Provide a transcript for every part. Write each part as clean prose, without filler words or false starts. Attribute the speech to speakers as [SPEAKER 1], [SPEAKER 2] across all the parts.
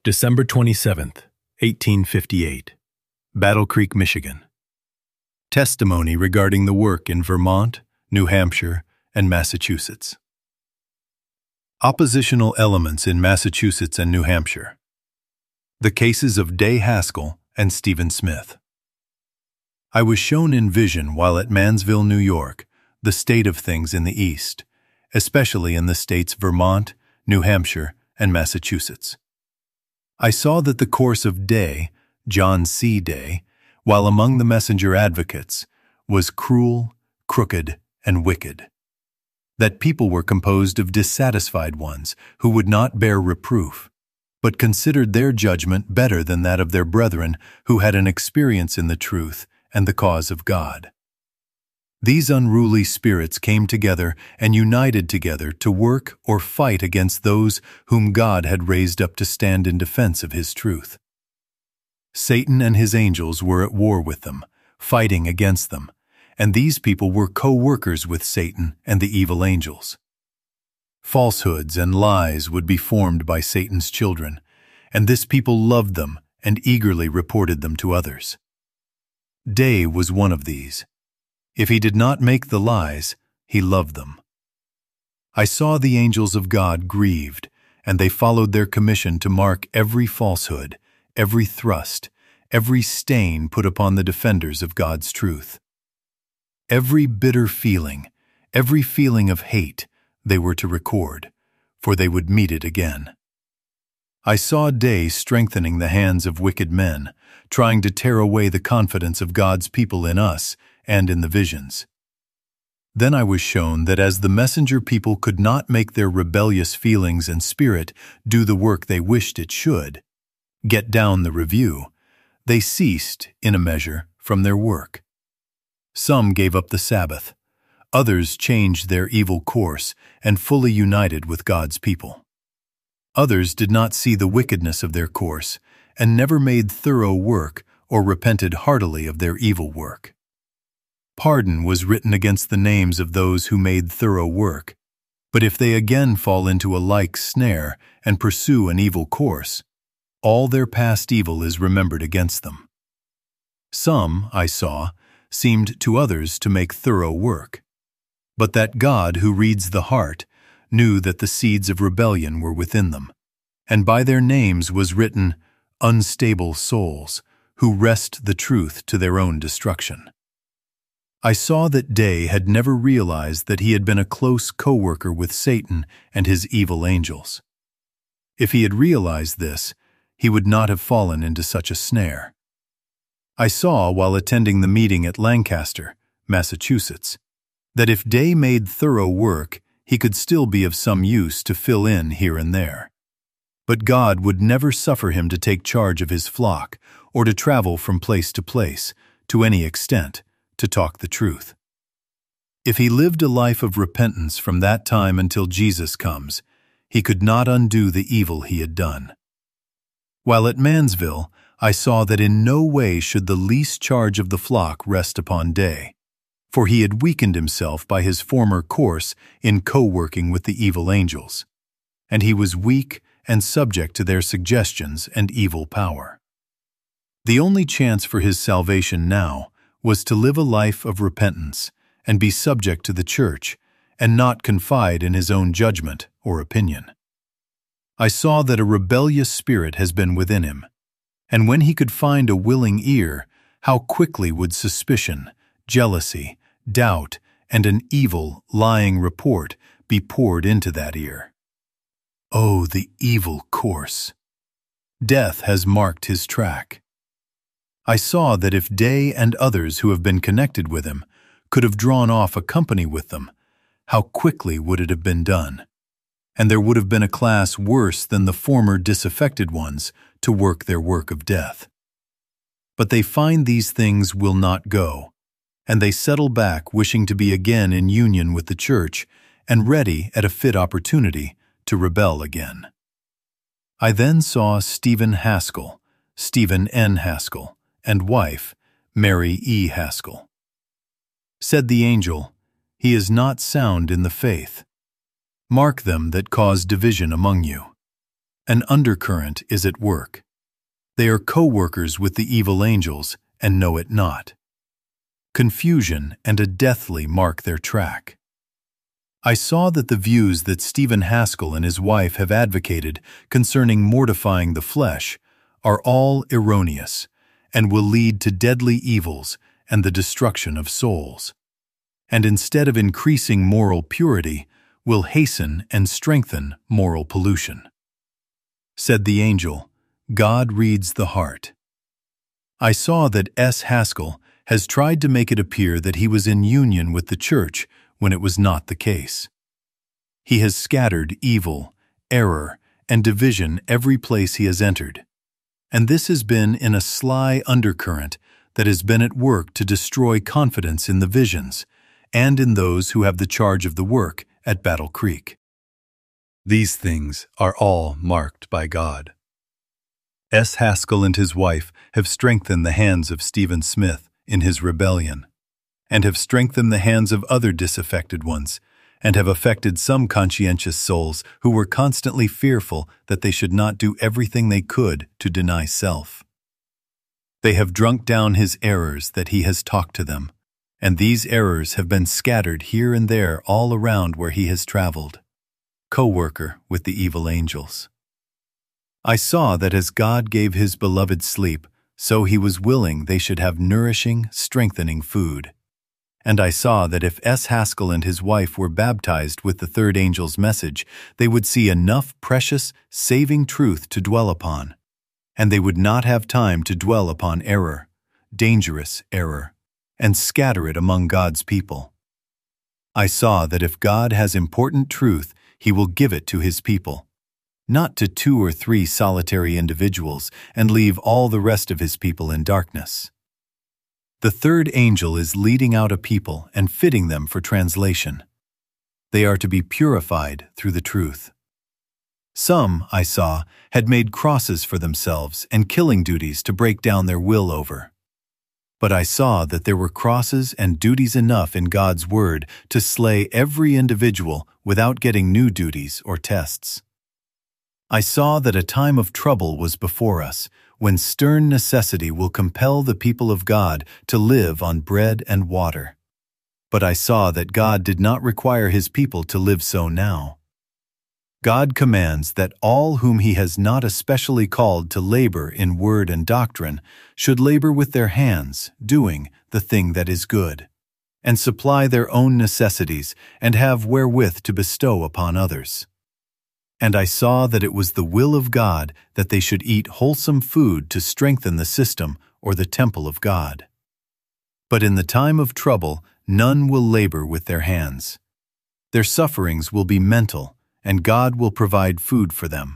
[SPEAKER 1] December 27th, 1858, Battle Creek, Michigan. Testimony regarding the work in Vermont, New Hampshire, and Massachusetts. Oppositional elements in Massachusetts and New Hampshire. The cases of Day Haskell and Stephen Smith. I was shown in vision while at Mansville, New York, the state of things in the East, especially in the states Vermont, New Hampshire, and Massachusetts. I saw that the course of Day, John C. Day, while among the messenger advocates, was cruel, crooked, and wicked. That people were composed of dissatisfied ones who would not bear reproof, but considered their judgment better than that of their brethren who had an experience in the truth and the cause of God. These unruly spirits came together and united together to work or fight against those whom God had raised up to stand in defense of His truth. Satan and his angels were at war with them, fighting against them, and these people were co-workers with Satan and the evil angels. Falsehoods and lies would be formed by Satan's children, and this people loved them and eagerly reported them to others. Day was one of these. If he did not make the lies, he loved them. I saw the angels of God grieved, and they followed their commission to mark every falsehood, every thrust, every stain put upon the defenders of God's truth. Every bitter feeling, every feeling of hate, they were to record, for they would meet it again. I saw Day strengthening the hands of wicked men, trying to tear away the confidence of God's people in us and in the visions. Then I was shown that as the messenger people could not make their rebellious feelings and spirit do the work they wished it should, get down the review, they ceased, in a measure, from their work. Some gave up the Sabbath, others changed their evil course and fully united with God's people. Others did not see the wickedness of their course and never made thorough work or repented heartily of their evil work. Pardon was written against the names of those who made thorough work, but if they again fall into a like snare and pursue an evil course, all their past evil is remembered against them. Some, I saw, seemed to others to make thorough work, but that God who reads the heart knew that the seeds of rebellion were within them, and by their names was written, unstable souls, who wrest the truth to their own destruction. I saw that Day had never realized that he had been a close co-worker with Satan and his evil angels. If he had realized this, he would not have fallen into such a snare. I saw, while attending the meeting at Lancaster, Massachusetts, that if Day made thorough work, he could still be of some use to fill in here and there. But God would never suffer him to take charge of his flock or to travel from place to any extent, to talk the truth. If he lived a life of repentance from that time until Jesus comes, he could not undo the evil he had done. While at Mansville, I saw that in no way should the least charge of the flock rest upon Day, for he had weakened himself by his former course in co-working with the evil angels, and he was weak and subject to their suggestions and evil power. The only chance for his salvation now was to live a life of repentance and be subject to the church and not confide in his own judgment or opinion. I saw that a rebellious spirit has been within him, and when he could find a willing ear, how quickly would suspicion, jealousy, doubt, and an evil, lying report be poured into that ear. Oh, the evil course! Death has marked his track. I saw that if Day and others who have been connected with him could have drawn off a company with them, how quickly would it have been done, and there would have been a class worse than the former disaffected ones to work their work of death. But they find these things will not go, and they settle back wishing to be again in union with the church and ready at a fit opportunity to rebel again. I then saw Stephen Haskell, Stephen N. Haskell, and wife, Mary E. Haskell. Said the angel, "He is not sound in the faith. Mark them that cause division among you. an undercurrent is at work. They are co-workers with the evil angels and know it not. Confusion and a deathly mark their track. I saw that the views that Stephen Haskell and his wife have advocated concerning mortifying the flesh are all erroneous and will lead to deadly evils and the destruction of souls, and instead of increasing moral purity, will hasten and strengthen moral pollution. Said the angel, God reads the heart. I saw that S. Haskell has tried to make it appear that he was in union with the church when it was not the case. He has scattered evil, error, and division every place he has entered, and this has been in a sly undercurrent that has been at work to destroy confidence in the visions and in those who have the charge of the work at Battle Creek. These things are all marked by God. S. Haskell and his wife have strengthened the hands of Stephen Smith in his rebellion, and have strengthened the hands of other disaffected ones, and have affected some conscientious souls who were constantly fearful that they should not do everything they could to deny self. They have drunk down his errors that he has talked to them, and these errors have been scattered here and there all around where he has traveled, co-worker with the evil angels. I saw that as God gave his beloved sleep, so he was willing they should have nourishing, strengthening food. And I saw that if S. Haskell and his wife were baptized with the third angel's message, they would see enough precious, saving truth to dwell upon, and they would not have time to dwell upon error, dangerous error, and scatter it among God's people. I saw that if God has important truth, he will give it to his people, not to 2 or 3 solitary individuals, and leave all the rest of his people in darkness. The third angel is leading out a people and fitting them for translation. They are to be purified through the truth. Some, I saw, had made crosses for themselves and killing duties to break down their will over. But I saw that there were crosses and duties enough in God's word to slay every individual without getting new duties or tests. I saw that a time of trouble was before us, when stern necessity will compel the people of God to live on bread and water. But I saw that God did not require his people to live so now. God commands that all whom he has not especially called to labor in word and doctrine should labor with their hands, doing the thing that is good, and supply their own necessities and have wherewith to bestow upon others. And I saw that it was the will of God that they should eat wholesome food to strengthen the system or the temple of God. But in the time of trouble, none will labor with their hands. Their sufferings will be mental, and God will provide food for them.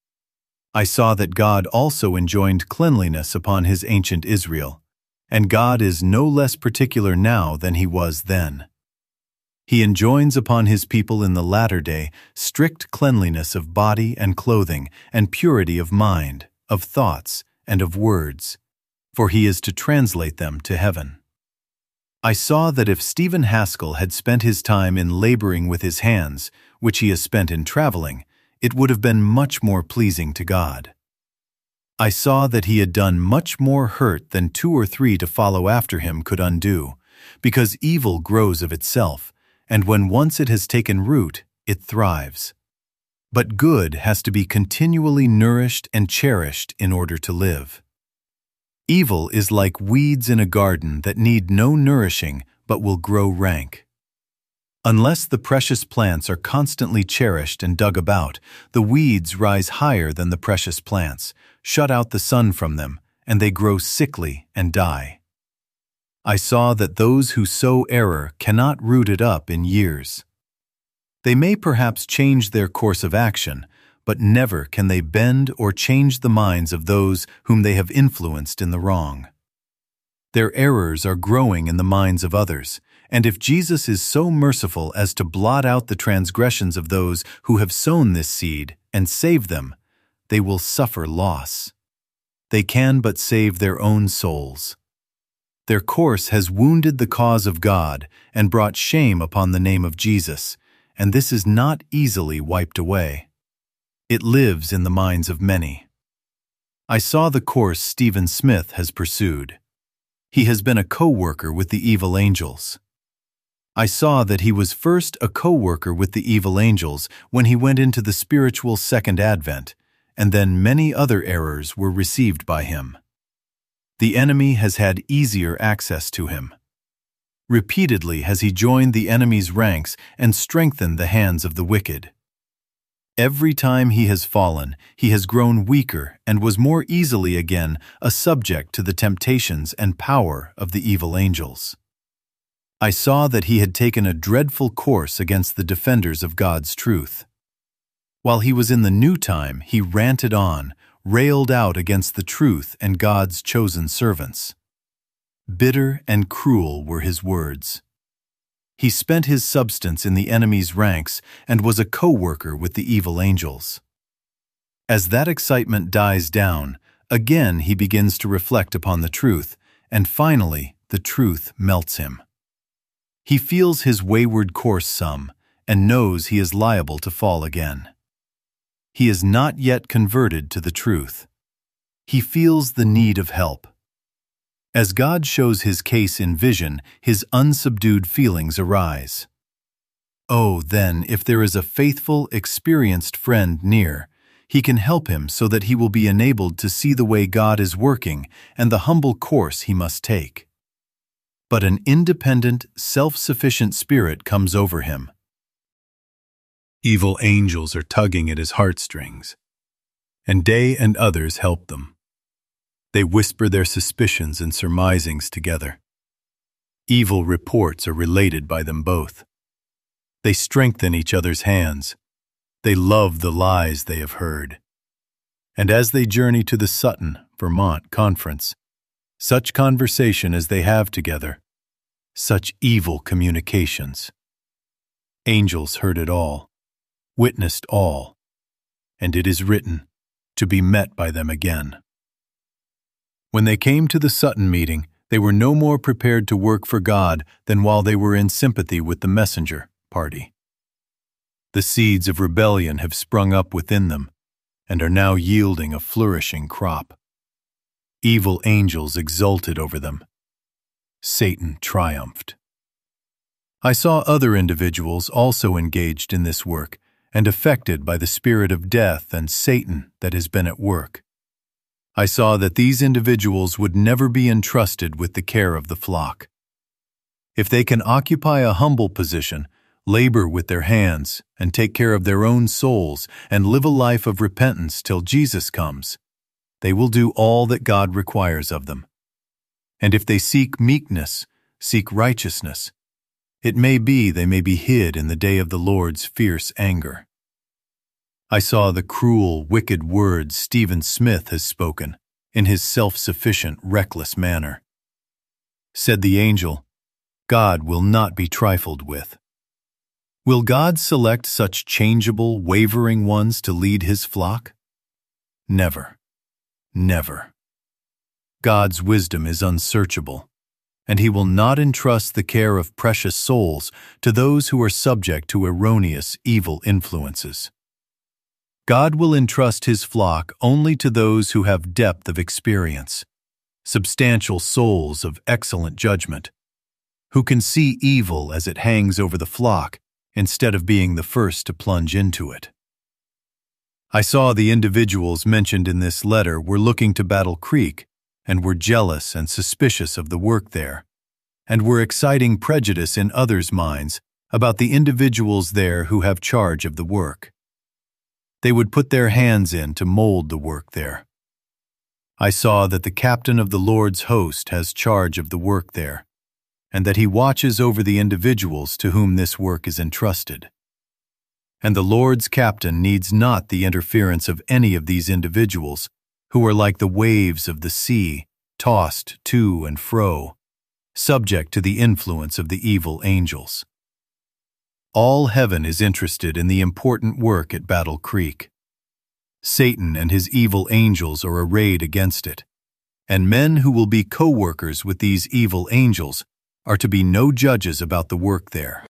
[SPEAKER 1] I saw that God also enjoined cleanliness upon his ancient Israel, and God is no less particular now than he was then. He enjoins upon his people in the latter day strict cleanliness of body and clothing, and purity of mind, of thoughts, and of words, for he is to translate them to heaven. I saw that if Stephen Haskell had spent his time in laboring with his hands, which he has spent in traveling, it would have been much more pleasing to God. I saw that he had done much more hurt than 2 or 3 to follow after him could undo, because evil grows of itself, and when once it has taken root, it thrives. But good has to be continually nourished and cherished in order to live. Evil is like weeds in a garden that need no nourishing but will grow rank. Unless the precious plants are constantly cherished and dug about, the weeds rise higher than the precious plants, shut out the sun from them, and they grow sickly and die. I saw that those who sow error cannot root it up in years. They may perhaps change their course of action, but never can they bend or change the minds of those whom they have influenced in the wrong. Their errors are growing in the minds of others, and if Jesus is so merciful as to blot out the transgressions of those who have sown this seed and save them, they will suffer loss. They can but save their own souls. Their course has wounded the cause of God and brought shame upon the name of Jesus, and this is not easily wiped away. It lives in the minds of many. I saw the course Stephen Smith has pursued. He has been a co-worker with the evil angels. I saw that he was first a co-worker with the evil angels when he went into the spiritual second advent, and then many other errors were received by him. The enemy has had easier access to him. Repeatedly has he joined the enemy's ranks and strengthened the hands of the wicked. Every time he has fallen, he has grown weaker and was more easily again a subject to the temptations and power of the evil angels. I saw that he had taken a dreadful course against the defenders of God's truth. While he was in the new time, he ranted on, railed out against the truth and God's chosen servants. Bitter and cruel were his words. He spent his substance in the enemy's ranks and was a co-worker with the evil angels. As that excitement dies down, again he begins to reflect upon the truth, and finally the truth melts him. He feels his wayward course some, and knows he is liable to fall again. He is not yet converted to the truth. He feels the need of help. As God shows his case in vision, his unsubdued feelings arise. Oh, then, if there is a faithful, experienced friend near, he can help him so that he will be enabled to see the way God is working and the humble course he must take. But an independent, self-sufficient spirit comes over him. Evil angels are tugging at his heartstrings, and Day and others help them. They whisper their suspicions and surmisings together. Evil reports are related by them both. They strengthen each other's hands. They love the lies they have heard. And as they journey to the Sutton, Vermont conference, such conversation as they have together, such evil communications. Angels heard it all, witnessed all, and it is written, to be met by them again. When they came to the Sutton meeting, they were no more prepared to work for God than while they were in sympathy with the messenger party. The seeds of rebellion have sprung up within them and are now yielding a flourishing crop. Evil angels exulted over them. Satan triumphed. I saw other individuals also engaged in this work and affected by the spirit of death and Satan that has been at work. I saw that these individuals would never be entrusted with the care of the flock. If they can occupy a humble position, labor with their hands, and take care of their own souls, and live a life of repentance till Jesus comes, they will do all that God requires of them. And if they seek meekness, seek righteousness, it may be they may be hid in the day of the Lord's fierce anger. I saw the cruel, wicked words Stephen Smith has spoken in his self-sufficient, reckless manner. Said the angel, God will not be trifled with. Will God select such changeable, wavering ones to lead his flock? Never. Never. God's wisdom is unsearchable, and he will not entrust the care of precious souls to those who are subject to erroneous, evil influences. God will entrust his flock only to those who have depth of experience, substantial souls of excellent judgment, who can see evil as it hangs over the flock instead of being the first to plunge into it. I saw the individuals mentioned in this letter were looking to Battle Creek and were jealous and suspicious of the work there, and were exciting prejudice in others' minds about the individuals there who have charge of the work. They would put their hands in to mold the work there. I saw that the captain of the Lord's host has charge of the work there, and that he watches over the individuals to whom this work is entrusted. And the Lord's captain needs not the interference of any of these individuals, who are like the waves of the sea, tossed to and fro, subject to the influence of the evil angels. All heaven is interested in the important work at Battle Creek. Satan and his evil angels are arrayed against it, and men who will be co-workers with these evil angels are to be no judges about the work there.